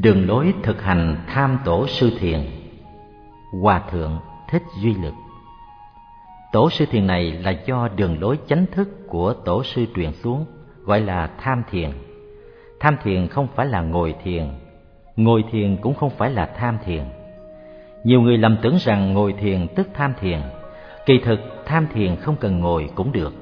Đường lối thực hành tham tổ sư thiền. Hòa thượng Thích Duy Lực. Tổ sư thiền này là do đường lối chánh thức của tổ sư truyền xuống, gọi là tham thiền. Tham thiền không phải là ngồi thiền cũng không phải là tham thiền. Nhiều người lầm tưởng rằng ngồi thiền tức tham thiền, kỳ thực tham thiền không cần ngồi cũng được.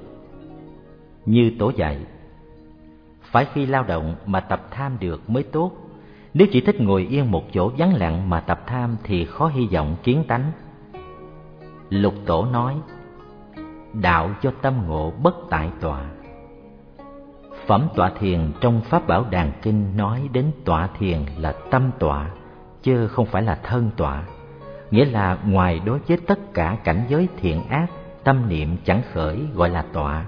Như tổ dạy, phải khi lao động mà tập tham được mới tốt. Nếu chỉ thích ngồi yên một chỗ vắng lặng mà tập tham thì khó hy vọng kiến tánh. Lục Tổ nói, đạo cho tâm ngộ bất tại tọa. Phẩm tọa thiền trong Pháp Bảo Đàn Kinh nói đến tọa thiền là tâm tọa, chứ không phải là thân tọa. Nghĩa là ngoài đối với tất cả cảnh giới thiện ác, tâm niệm chẳng khởi gọi là tọa.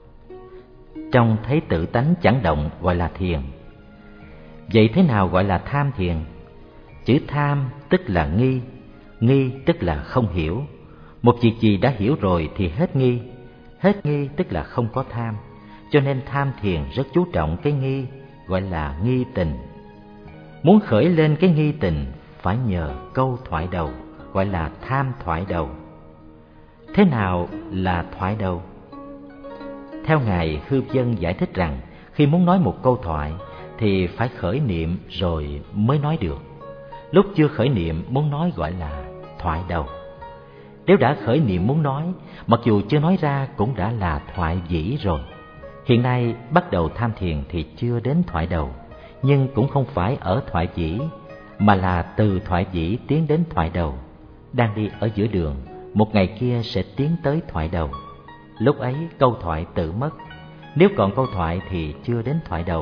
Trong thấy tự tánh chẳng động gọi là thiền. Vậy thế nào gọi là tham thiền? Chữ tham tức là nghi, nghi tức là không hiểu. Một việc gì đã hiểu rồi thì hết nghi tức là không có tham. Cho nên tham thiền rất chú trọng cái nghi, gọi là nghi tình. Muốn khởi lên cái nghi tình phải nhờ câu thoại đầu, gọi là tham thoại đầu. Thế nào là thoại đầu? Theo Ngài Hư Vân giải thích rằng, khi muốn nói một câu thoại thì phải khởi niệm rồi mới nói được. Lúc chưa khởi niệm muốn nói gọi là thoại đầu. Nếu đã khởi niệm muốn nói, mặc dù chưa nói ra cũng đã là thoại vĩ rồi. Hiện nay bắt đầu tham thiền thì chưa đến thoại đầu, nhưng cũng không phải ở thoại vĩ, mà là từ thoại vĩ tiến đến thoại đầu. Đang đi ở giữa đường, một ngày kia sẽ tiến tới thoại đầu. Lúc ấy câu thoại tự mất, nếu còn câu thoại thì chưa đến thoại đầu.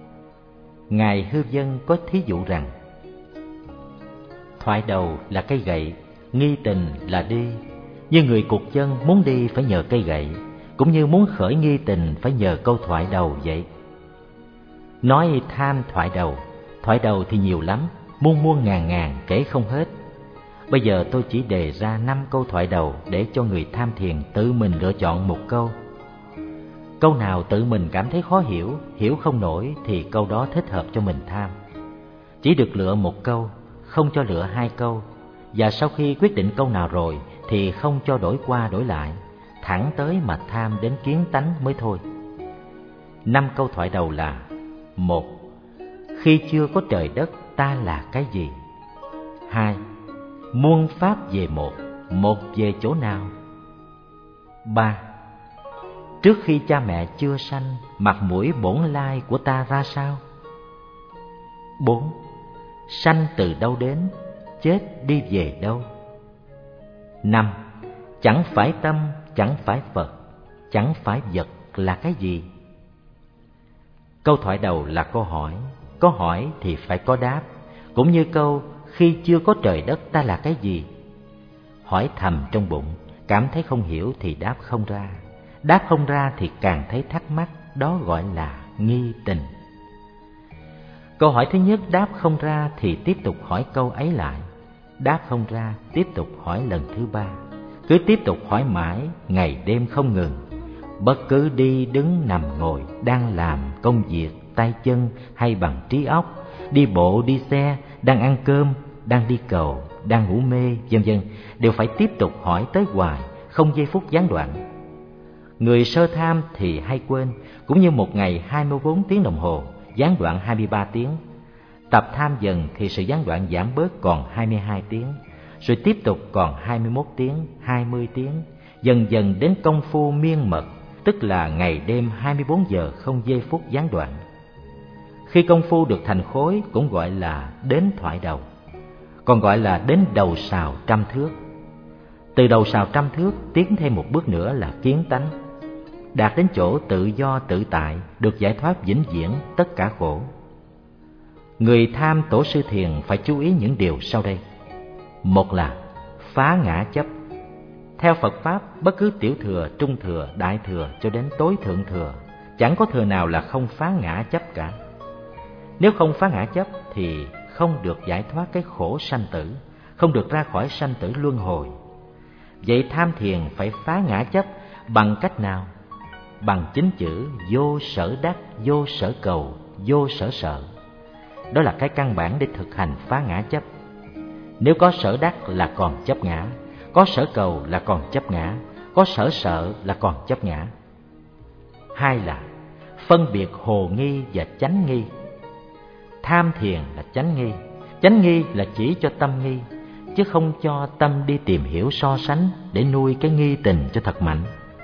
Ngài Hư Vân có thí dụ rằng, thoại đầu là cây gậy, nghi tình là đi. Như người cụt chân muốn đi phải nhờ cây gậy, cũng như muốn khởi nghi tình phải nhờ câu thoại đầu vậy. Nói tham thoại đầu thì nhiều lắm, muôn ngàn kể không hết. Bây giờ tôi chỉ đề ra 5 câu thoại đầu để cho người tham thiền tự mình lựa chọn một câu. Câu nào tự mình cảm thấy khó hiểu, hiểu không nổi thì câu đó thích hợp cho mình tham. Chỉ được lựa một câu, không cho lựa 2 câu. Và sau khi quyết định câu nào rồi thì không cho đổi qua đổi lại, thẳng tới mà tham đến kiến tánh mới thôi. 5 câu thoại đầu là: 1. Khi chưa có trời đất ta là cái gì? 2. Muôn pháp về một về chỗ nào? 3. Trước khi cha mẹ chưa sanh, mặt mũi bổn lai của ta ra sao? 4. Sanh từ đâu đến, chết đi về đâu? 5. Chẳng phải tâm, chẳng phải Phật, chẳng phải vật là cái gì? Câu thoại đầu là câu hỏi thì phải có đáp, cũng như câu khi chưa có trời đất ta là cái gì? Hỏi thầm trong bụng, cảm thấy không hiểu thì đáp không ra thì càng thấy thắc mắc, đó gọi là nghi tình. Câu hỏi thứ nhất đáp không ra thì tiếp tục hỏi câu ấy lại, đáp không ra tiếp tục hỏi lần thứ 3, cứ tiếp tục hỏi mãi, ngày đêm không ngừng. Bất cứ đi đứng nằm ngồi, đang làm công việc tay chân hay bằng trí óc, đi bộ đi xe, đang ăn cơm, đang đi cầu, đang ngủ mê, vân vân, đều phải tiếp tục hỏi tới hoài, không giây phút gián đoạn. Người sơ tham thì hay quên, cũng như một ngày 24 tiếng đồng hồ, gián đoạn 23 tiếng. Tập tham dần thì sự gián đoạn giảm bớt còn 22 tiếng, rồi tiếp tục còn 21 tiếng, 20 tiếng, dần dần đến công phu miên mật, tức là ngày đêm 24 giờ không giây phút gián đoạn. Khi công phu được thành khối cũng gọi là đến thoại đầu, còn gọi là đến đầu sào trăm thước. Từ đầu sào trăm thước tiến thêm một bước nữa là kiến tánh, đạt đến chỗ tự do tự tại, được giải thoát vĩnh viễn tất cả khổ. Người tham tổ sư thiền phải chú ý những điều sau đây. Một là phá ngã chấp. Theo Phật Pháp, bất cứ tiểu thừa, trung thừa, đại thừa cho đến tối thượng thừa, chẳng có thừa nào là không phá ngã chấp cả. Nếu không phá ngã chấp thì không được giải thoát cái khổ sanh tử, không được ra khỏi sanh tử luân hồi. Vậy tham thiền phải phá ngã chấp bằng cách nào? Bằng chính chữ vô sở đắc, vô sở cầu, vô sở sợ. đó là cái căn bản để thực hành phá ngã chấp. Nếu có sở đắc là còn chấp ngã, có sở cầu là còn chấp ngã, có sở sợ là còn chấp ngã. Hai là phân biệt hồ nghi và chánh nghi. Tham thiền là chánh nghi. Chánh nghi là chỉ cho tâm nghi, chứ không cho tâm đi tìm hiểu so sánh để nuôi cái nghi tình cho thật mạnh.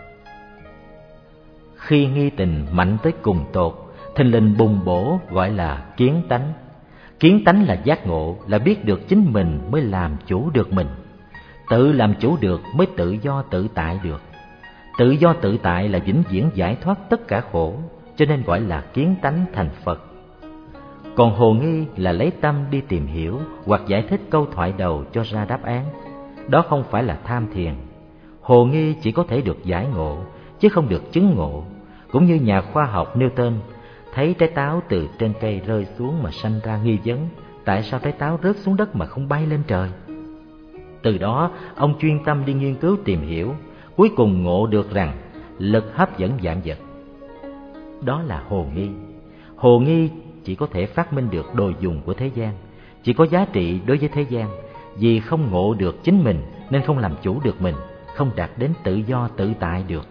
Khi nghi tình mạnh tới cùng tột, thình lình bùng bổ gọi là kiến tánh. Kiến tánh là giác ngộ, là biết được chính mình mới làm chủ được mình. Tự làm chủ được mới tự do tự tại được. Tự do tự tại là vĩnh viễn giải thoát tất cả khổ, cho nên gọi là kiến tánh thành Phật. Còn hồ nghi là lấy tâm đi tìm hiểu hoặc giải thích câu thoại đầu cho ra đáp án. Đó không phải là tham thiền. Hồ nghi chỉ có thể được giải ngộ, chứ không được chứng ngộ. Cũng như nhà khoa học Newton thấy trái táo từ trên cây rơi xuống mà sanh ra nghi vấn, tại sao trái táo rớt xuống đất mà không bay lên trời. Từ đó ông chuyên tâm đi nghiên cứu tìm hiểu, cuối cùng ngộ được rằng lực hấp dẫn vạn vật. Đó là hồ nghi. Hồ nghi chỉ có thể phát minh được đồ dùng của thế gian, chỉ có giá trị đối với thế gian. Vì không ngộ được chính mình nên không làm chủ được mình, không đạt đến tự do tự tại được.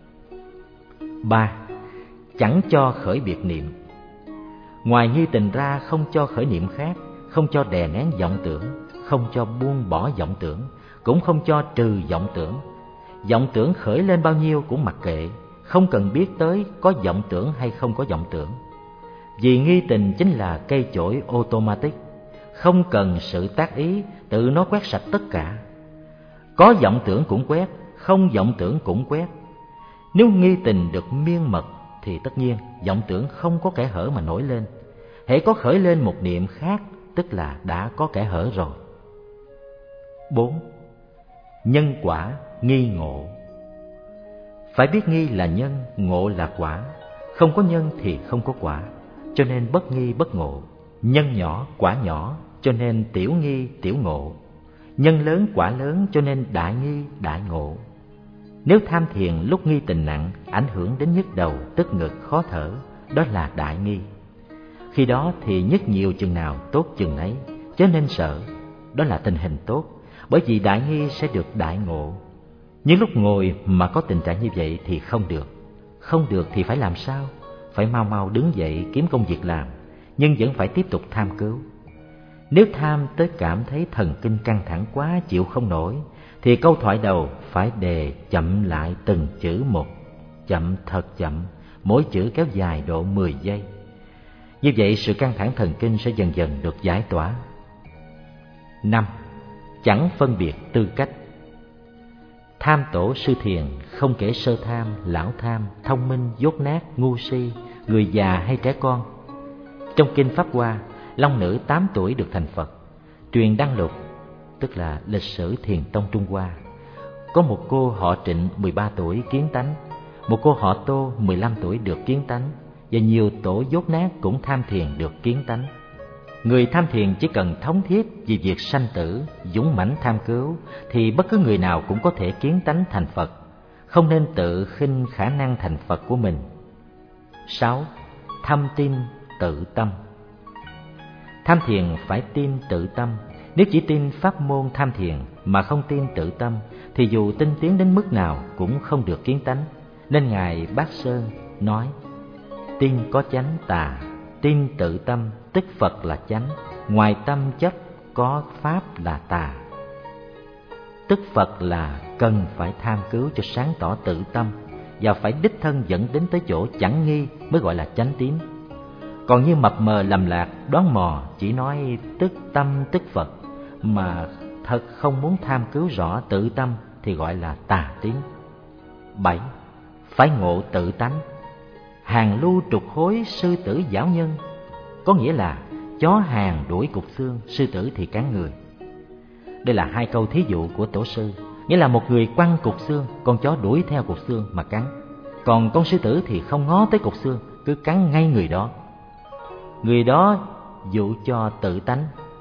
3. Chẳng cho khởi biệt niệm. Ngoài nghi tình ra không cho khởi niệm khác, không cho đè nén vọng tưởng, không cho buông bỏ vọng tưởng, cũng không cho trừ vọng tưởng. Vọng tưởng khởi lên bao nhiêu cũng mặc kệ, không cần biết tới có vọng tưởng hay không có vọng tưởng. Vì nghi tình chính là cây chổi automatic, không cần sự tác ý, tự nó quét sạch tất cả. Có vọng tưởng cũng quét, không vọng tưởng cũng quét. Nếu nghi tình được miên mật thì tất nhiên vọng tưởng không có kẽ hở mà nổi lên. Hễ có khởi lên một niệm khác, tức là đã có kẽ hở rồi. 4. Nhân quả nghi ngộ. Phải biết nghi là nhân, ngộ là quả. Không có nhân thì không có quả, cho nên bất nghi bất ngộ. Nhân nhỏ quả nhỏ, cho nên tiểu nghi tiểu ngộ. Nhân lớn quả lớn, cho nên đại nghi đại ngộ. Nếu tham thiền lúc nghi tình nặng, ảnh hưởng đến nhức đầu, tức ngực, khó thở, đó là đại nghi. Khi đó thì nhức nhiều chừng nào tốt chừng ấy, chớ nên sợ, đó là tình hình tốt, bởi vì đại nghi sẽ được đại ngộ. Nhưng lúc ngồi mà có tình trạng như vậy thì không được. Không được thì phải làm sao? Phải mau mau đứng dậy kiếm công việc làm, nhưng vẫn phải tiếp tục tham cứu. Nếu tham tới cảm thấy thần kinh căng thẳng quá chịu không nổi, thì câu thoại đầu phải đề chậm lại từng chữ một, chậm thật chậm, mỗi chữ kéo dài độ 10 giây. Như vậy sự căng thẳng thần kinh sẽ dần dần được giải tỏa. 5. Chẳng phân biệt tư cách. Tham tổ sư thiền không kể sơ tham, lão tham, thông minh, dốt nát, ngu si, người già hay trẻ con. Trong kinh Pháp Hoa, long nữ 8 tuổi được thành Phật. Truyền Đăng Lục, tức là lịch sử thiền tông Trung Hoa, có một cô họ Trịnh 13 tuổi kiến tánh, một cô họ Tô 15 tuổi được kiến tánh, và nhiều tổ dốt nát cũng tham thiền được kiến tánh. Người tham thiền chỉ cần thống thiết vì việc sanh tử, dũng mãnh tham cứu, thì bất cứ người nào cũng có thể kiến tánh thành Phật, không nên tự khinh khả năng thành Phật của mình. 6. Thâm tin tự tâm. Tham thiền phải tin tự tâm. Nếu chỉ tin pháp môn tham thiền mà không tin tự tâm, thì dù tinh tiến đến mức nào cũng không được kiến tánh. Nên Ngài Bát Sơn nói: tin có chánh tà, tin tự tâm tức Phật là chánh, ngoài tâm chấp có pháp là tà. Tức Phật là cần phải tham cứu cho sáng tỏ tự tâm, và phải đích thân dẫn đến tới chỗ chẳng nghi mới gọi là chánh tín. Còn như mập mờ lầm lạc, đoán mò, chỉ nói tức tâm tức Phật, mà thật không muốn tham cứu rõ tự tâm thì gọi là tà tín. 7. Phải ngộ tự tánh. Hàng lưu trục hối, sư tử giảo nhân. Có nghĩa là chó hàng đuổi cục xương, sư tử thì cắn người. Đây là hai câu thí dụ của tổ sư. Nghĩa là một người quăng cục xương, con chó đuổi theo cục xương mà cắn. Còn con sư tử thì không ngó tới cục xương, cứ cắn ngay người đó. Người đó dụ cho tự tánh,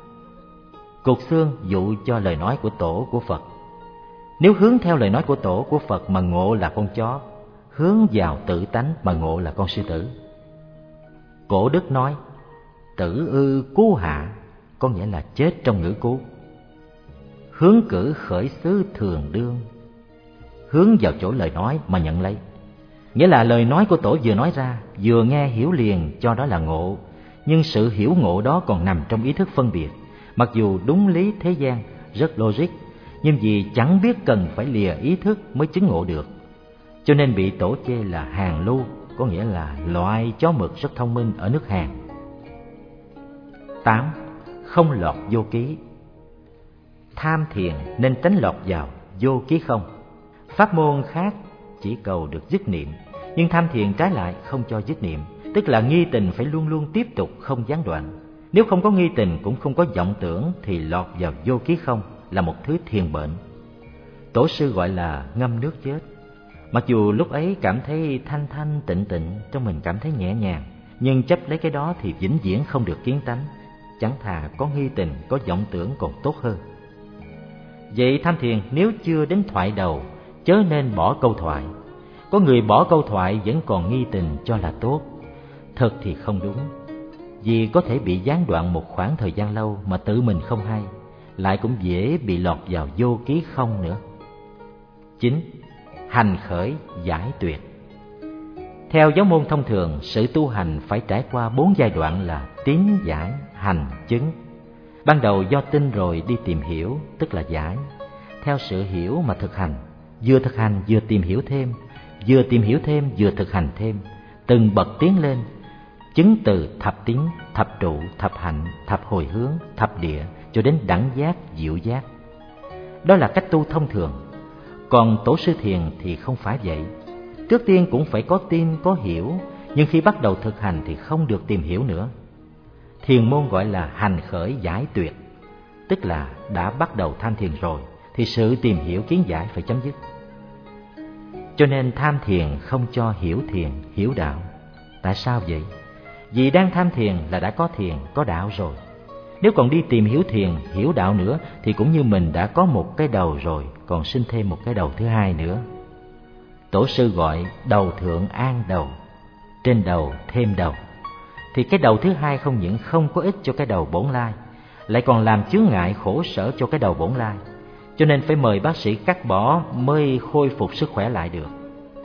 cục xương dụ cho lời nói của tổ của Phật. Nếu hướng theo lời nói của tổ của Phật mà ngộ là con chó, hướng vào tự tánh mà ngộ là con sư tử. Cổ Đức nói: tử ư cú hạ, có nghĩa là chết trong ngữ cú. Hướng cử khởi xứ thường đương, hướng vào chỗ lời nói mà nhận lấy. Nghĩa là lời nói của tổ vừa nói ra, vừa nghe hiểu liền cho đó là ngộ, nhưng sự hiểu ngộ đó còn nằm trong ý thức phân biệt. Mặc dù đúng lý thế gian, rất logic, nhưng vì chẳng biết cần phải lìa ý thức mới chứng ngộ được, cho nên bị tổ chê là hàn lưu, có nghĩa là loại chó mực rất thông minh ở nước Hàn. 8. Không lọt vô ký. Tham thiền nên tránh lọt vào vô ký không. Pháp môn khác chỉ cầu được dứt niệm, nhưng tham thiền trái lại không cho dứt niệm, tức là nghi tình phải luôn luôn tiếp tục không gián đoạn. Nếu không có nghi tình cũng không có vọng tưởng thì lọt vào vô ký không là một thứ thiền bệnh. Tổ sư gọi là ngâm nước chết. Mặc dù lúc ấy cảm thấy thanh thanh tịnh tịnh, trong mình cảm thấy nhẹ nhàng, nhưng chấp lấy cái đó thì vĩnh viễn không được kiến tánh. Chẳng thà có nghi tình, có vọng tưởng còn tốt hơn. Vậy tham thiền nếu chưa đến thoại đầu, chớ nên bỏ câu thoại. Có người bỏ câu thoại vẫn còn nghi tình cho là tốt. Thật thì không đúng, vì có thể bị gián đoạn một khoảng thời gian lâu mà tự mình không hay, lại cũng dễ bị lọt vào vô ký không nữa. 9. Hành khởi giải tuyệt. Theo giáo môn thông thường, sự tu hành phải trải qua 4 giai đoạn là tín, giải, hành, chứng. Ban đầu do tin rồi đi tìm hiểu, tức là giải. Theo sự hiểu mà thực hành, vừa thực hành vừa tìm hiểu thêm, vừa tìm hiểu thêm vừa thực hành thêm, từng bậc tiến lên. Chứng từ thập tín, thập trụ, thập hạnh, thập hồi hướng, thập địa cho đến đẳng giác, diệu giác. Đó là cách tu thông thường. Còn tổ sư thiền thì không phải vậy. Trước tiên cũng phải có tin, có hiểu, nhưng khi bắt đầu thực hành thì không được tìm hiểu nữa. Thiền môn gọi là hành khởi giải tuyệt, tức là đã bắt đầu tham thiền rồi thì sự tìm hiểu kiến giải phải chấm dứt. Cho nên tham thiền không cho hiểu thiền, hiểu đạo. Tại sao vậy? Vì đang tham thiền là đã có thiền, có đạo rồi. Nếu còn đi tìm hiểu thiền, hiểu đạo nữa thì cũng như mình đã có một cái đầu rồi, còn sinh thêm một cái đầu thứ hai nữa. Tổ sư gọi đầu thượng an đầu, trên đầu thêm đầu. Thì cái đầu thứ hai không những không có ích cho cái đầu bổn lai, lại còn làm chướng ngại khổ sở cho cái đầu bổn lai. Cho nên phải mời bác sĩ cắt bỏ mới khôi phục sức khỏe lại được.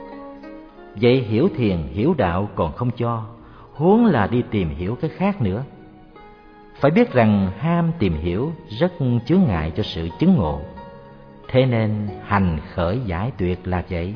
Vậy hiểu thiền, hiểu đạo còn không cho, huống là đi tìm hiểu cái khác nữa. Phải biết rằng ham tìm hiểu rất chướng ngại cho sự chứng ngộ. Thế nên hành khởi giải tuyệt là vậy.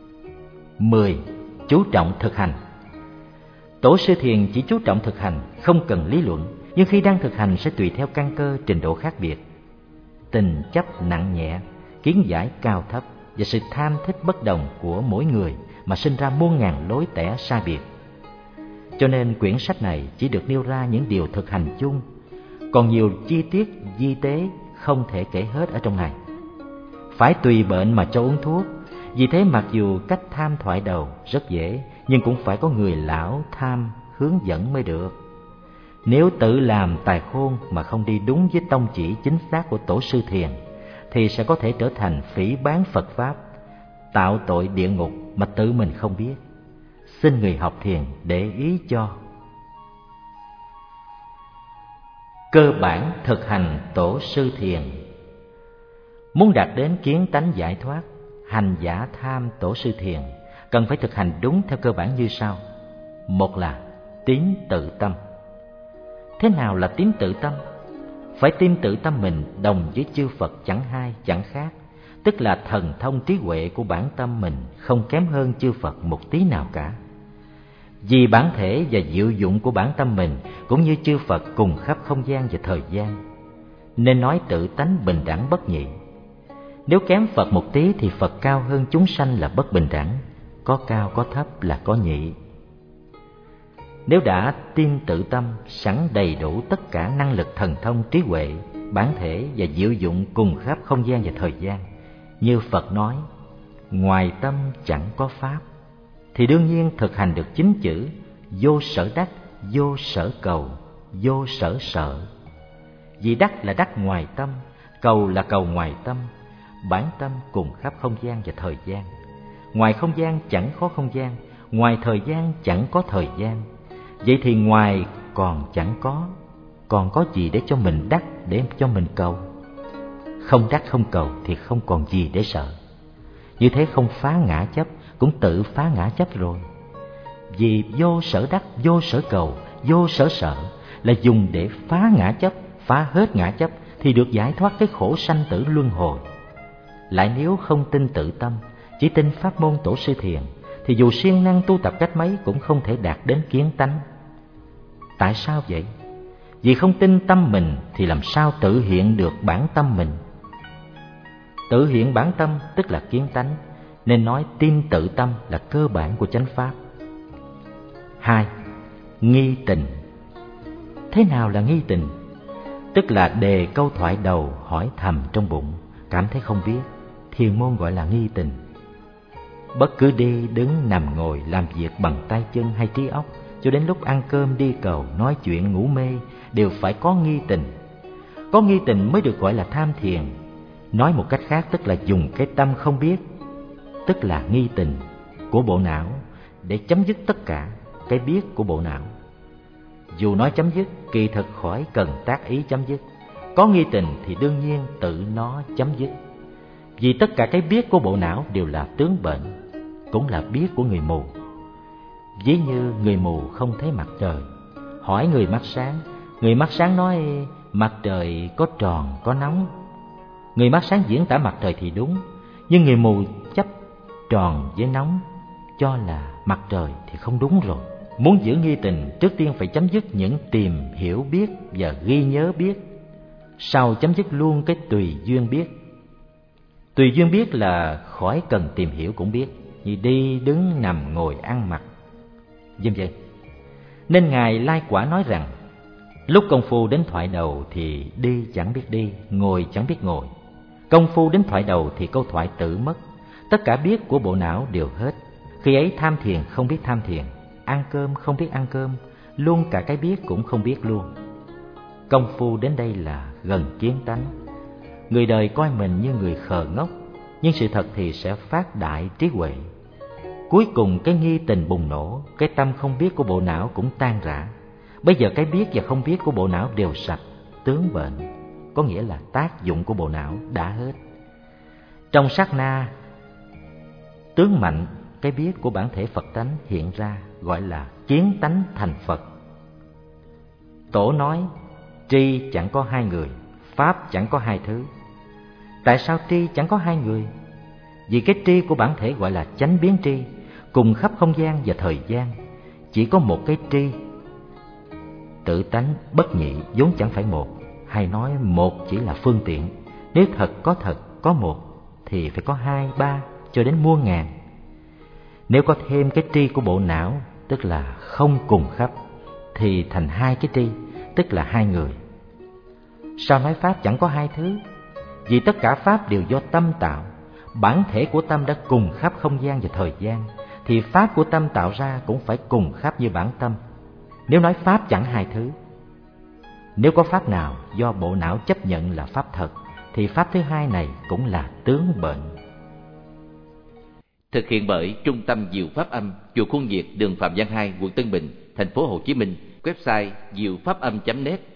10. Chú trọng thực hành. Tổ sư thiền chỉ chú trọng thực hành, không cần lý luận, nhưng khi đang thực hành sẽ tùy theo căn cơ, trình độ khác biệt, tình chấp nặng nhẹ, kiến giải cao thấp và sự tham thích bất đồng của mỗi người mà sinh ra muôn ngàn lối tẻ sai biệt. Cho nên quyển sách này chỉ được nêu ra những điều thực hành chung, còn nhiều chi tiết di tế không thể kể hết ở trong này. Phải tùy bệnh mà cho uống thuốc. Vì thế mặc dù cách tham thoại đầu rất dễ, nhưng cũng phải có người lão tham hướng dẫn mới được. Nếu tự làm tài khôn mà không đi đúng với tông chỉ chính xác của tổ sư thiền, thì sẽ có thể trở thành phỉ báng Phật Pháp, tạo tội địa ngục mà tự mình không biết. Xin người học thiền để ý cho. Cơ bản thực hành tổ sư thiền. Muốn đạt đến kiến tánh giải thoát, hành giả tham tổ sư thiền cần phải thực hành đúng theo cơ bản như sau. Một là tín tự tâm. Thế nào là tín tự tâm? Phải tin tự tâm mình đồng với chư Phật chẳng hai chẳng khác, tức là thần thông trí huệ của bản tâm mình không kém hơn chư Phật một tí nào cả. Vì bản thể và diệu dụng của bản tâm mình cũng như chư Phật cùng khắp không gian và thời gian, nên nói tự tánh bình đẳng bất nhị. Nếu kém Phật một tí thì Phật cao hơn chúng sanh là bất bình đẳng, có cao có thấp là có nhị. Nếu đã tin tự tâm, sẵn đầy đủ tất cả năng lực thần thông trí huệ, bản thể và diệu dụng cùng khắp không gian và thời gian, như Phật nói, ngoài tâm chẳng có pháp, thì đương nhiên thực hành được 9 chữ vô sở đắc, vô sở cầu, vô sở sợ. Vì đắc là đắc ngoài tâm, cầu là cầu ngoài tâm, bản tâm cùng khắp không gian và thời gian. Ngoài không gian chẳng có không gian, ngoài thời gian chẳng có thời gian. Vậy thì ngoài còn chẳng có, còn có gì để cho mình đắc, để cho mình cầu? Không đắc không cầu thì không còn gì để sợ. Như thế không phá ngã chấp, cũng tự phá ngã chấp rồi. Vì vô sở đắc, vô sở cầu, vô sở sợ là dùng để phá ngã chấp, phá hết ngã chấp thì được giải thoát cái khổ sanh tử luân hồi. Lại nếu không tin tự tâm, chỉ tin pháp môn tổ sư thiền, thì dù siêng năng tu tập cách mấy cũng không thể đạt đến kiến tánh. Tại sao vậy? Vì không tin tâm mình thì làm sao tự hiện được bản tâm mình? Tự hiện bản tâm tức là kiến tánh, nên nói tin tự tâm là cơ bản của chánh pháp. 2. Nghi tình. Thế nào là nghi tình? Tức là đề câu thoại đầu hỏi thầm trong bụng, cảm thấy không biết, thiền môn gọi là nghi tình. Bất cứ đi, đứng, nằm, ngồi, làm việc bằng tay chân hay trí óc, cho đến lúc ăn cơm, đi cầu, nói chuyện, ngủ mê, đều phải có nghi tình. Có nghi tình mới được gọi là tham thiền. Nói một cách khác tức là dùng cái tâm không biết, tức là nghi tình của bộ não, để chấm dứt tất cả cái biết của bộ não. Dù nói chấm dứt, kỳ thực khỏi cần tác ý chấm dứt. Có nghi tình thì đương nhiên tự nó chấm dứt. Vì tất cả cái biết của bộ não đều là tướng bệnh, cũng là biết của người mù. Ví như người mù không thấy mặt trời, hỏi người mắt sáng nói mặt trời có tròn, có nóng. Người mắt sáng diễn tả mặt trời thì đúng, nhưng người mù chấp tròn với nóng cho là mặt trời thì không đúng rồi. Muốn giữ nghi tình, trước tiên phải chấm dứt những tìm hiểu biết và ghi nhớ biết, sau chấm dứt luôn cái tùy duyên biết. Tùy duyên biết là khỏi cần tìm hiểu cũng biết, như đi, đứng, nằm, ngồi, ăn, mặc, vân vân. Nên Ngài Lai Quả nói rằng, lúc công phu đến thoại đầu thì đi chẳng biết đi, ngồi chẳng biết ngồi. Công phu đến thoại đầu thì câu thoại tự mất, tất cả biết của bộ não đều hết. Khi ấy tham thiền không biết tham thiền, ăn cơm không biết ăn cơm, luôn cả cái biết cũng không biết luôn. Công phu đến đây là gần kiến tánh. Người đời coi mình như người khờ ngốc, nhưng sự thật thì sẽ phát đại trí huệ. Cuối cùng cái nghi tình bùng nổ, cái tâm không biết của bộ não cũng tan rã. Bây giờ cái biết và không biết của bộ não đều sạch, tướng bệnh, có nghĩa là tác dụng của bộ não đã hết. Trong sát na, tướng mạnh cái biết của bản thể Phật tánh hiện ra, gọi là kiến tánh thành Phật. Tổ nói tri chẳng có hai người, pháp chẳng có hai thứ. Tại sao tri chẳng có hai người? Vì cái tri của bản thể gọi là chánh biến tri, cùng khắp không gian và thời gian, chỉ có một cái tri. Tự tánh bất nhị vốn chẳng phải một, hay nói một chỉ là phương tiện. Nếu thật, có một thì phải có hai, ba cho đến muôn ngàn. Nếu có thêm cái tri của bộ não, tức là không cùng khắp, thì thành hai cái tri, tức là hai người. Sao nói pháp chẳng có hai thứ? Vì tất cả pháp đều do tâm tạo. Bản thể của tâm đã cùng khắp không gian và thời gian, thì pháp của tâm tạo ra cũng phải cùng khắp như bản tâm. Nếu nói pháp chẳng hai thứ, nếu có pháp nào do bộ não chấp nhận là pháp thật, thì pháp thứ hai này cũng là tướng bệnh. Thực hiện bởi Trung tâm Diệu Pháp Âm, chùa Khuôn Việt, đường Phạm Văn 2, quận Tân Bình, thành phố Hồ Chí Minh. Website diệu pháp âm.net.